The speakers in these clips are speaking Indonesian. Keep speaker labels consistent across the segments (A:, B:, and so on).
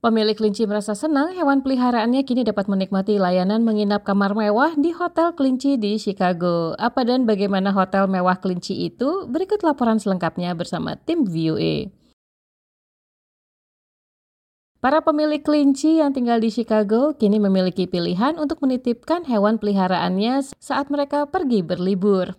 A: Pemilik kelinci merasa senang hewan peliharaannya kini dapat menikmati layanan menginap kamar mewah di Hotel Kelinci di Chicago. Apa dan bagaimana hotel mewah kelinci itu? Berikut laporan selengkapnya bersama tim VOA. Para pemilik kelinci yang tinggal di Chicago kini memiliki pilihan untuk menitipkan hewan peliharaannya saat mereka pergi berlibur.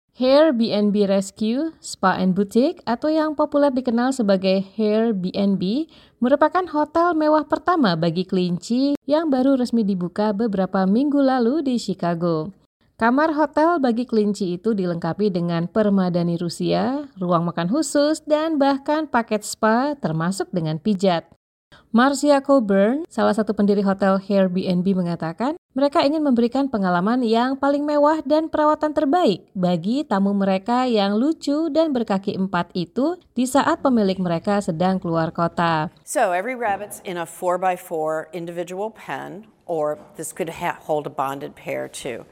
A: Airbnb Rescue, Spa and Boutique, atau yang populer dikenal sebagai Airbnb, merupakan hotel mewah pertama bagi kelinci yang baru resmi dibuka beberapa minggu lalu di Chicago. Kamar hotel bagi kelinci itu dilengkapi dengan permadani Rusia, ruang makan khusus, dan bahkan paket spa termasuk dengan pijat. Marcia Coburn, salah satu pendiri hotel Airbnb, mengatakan mereka ingin memberikan pengalaman yang paling mewah dan perawatan terbaik bagi tamu mereka yang lucu dan berkaki empat itu di saat pemilik mereka sedang keluar kota.
B: So every rabbit's in a 4x4 individual pen, or this could hold a bonded pair too.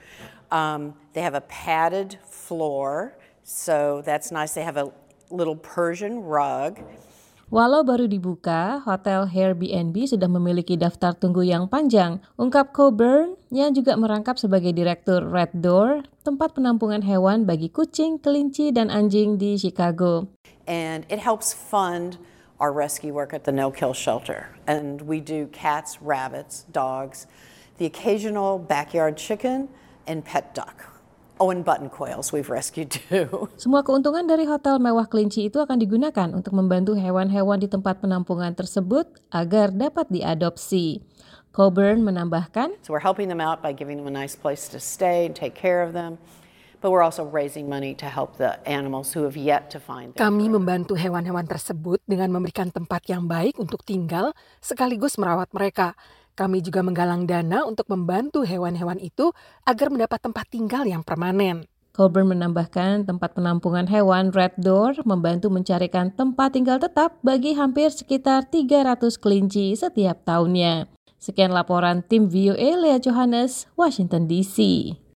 B: They have a padded floor, so that's nice. They have a little Persian rug.
A: Walau baru dibuka, Hotel Airbnb sudah memiliki daftar tunggu yang panjang, ungkap Coburn yang juga merangkap sebagai direktur Red Door, tempat penampungan hewan bagi kucing, kelinci, dan anjing di Chicago.
B: And it helps fund our rescue work at the no-kill shelter. And we do cats, rabbits, dogs, the occasional backyard chicken, and pet duck. Oh, and button coils we've rescued too.
A: Semua keuntungan dari hotel mewah kelinci itu akan digunakan untuk membantu hewan-hewan di tempat penampungan tersebut agar dapat diadopsi. Coburn menambahkan,
B: So we're helping them out by giving them a nice place to stay and take care of them. But we're also raising money to help the animals who have yet to find them.
C: Kami membantu hewan-hewan tersebut dengan memberikan tempat yang baik untuk tinggal sekaligus merawat mereka. Kami juga menggalang dana untuk membantu hewan-hewan itu agar mendapat tempat tinggal yang permanen.
A: Coburn menambahkan tempat penampungan hewan Red Door membantu mencarikan tempat tinggal tetap bagi hampir sekitar 300 kelinci setiap tahunnya. Sekian laporan tim VOA Lea Johannes, Washington DC.